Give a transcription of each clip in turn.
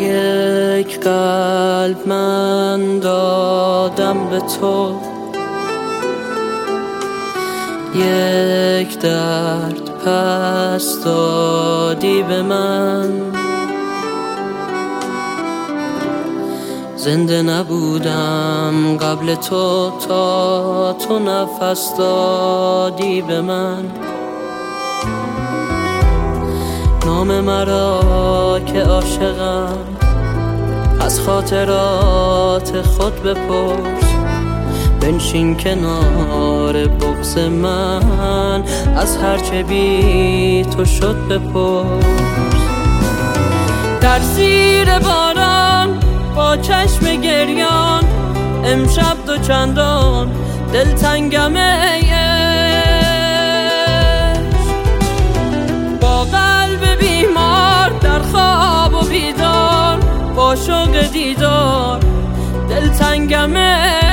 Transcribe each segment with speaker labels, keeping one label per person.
Speaker 1: یک قلب من دادم به تو، یک درد پس دادی به من. زنده نبودم قبل تو تا تو نفس دادی به من. نام مرا که عاشقم از خاطرات خود بپرس. بنشین کنار بغض من از هرچه بی تو شد بپرس. در زیر باران با چشم گریان امشب دو چندان دلتنگم عشق. با قلب بیمار در خواب و بیدار با شوق دیدار دلتنگم عشق.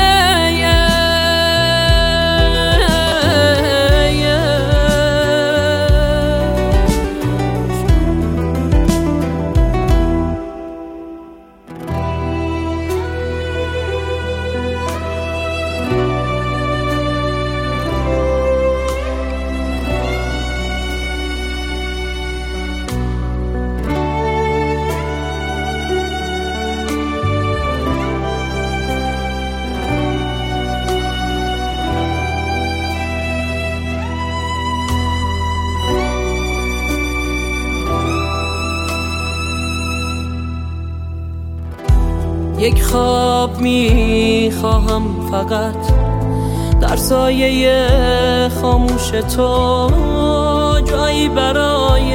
Speaker 1: یک خواب میخواهم فقط در سایه خاموش تو، جایی برای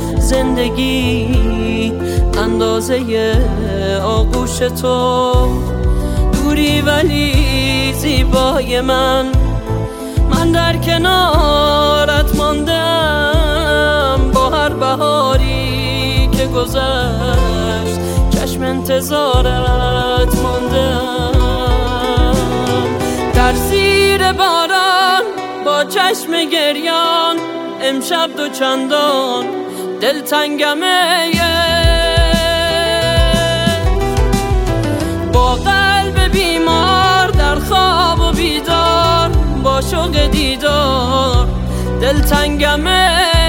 Speaker 1: زندگی اندازه آغوش تو. دوری ولی زیبای من در کنارت ماندم. با هر بهاری که گذشت چشم انتظارت ماندم. در زیر باران با چشم گریان امشب دو چندان دلتنگم عشق. با قلب بیمار در خواب و بیدار با شوق دیدار دلتنگم عشق.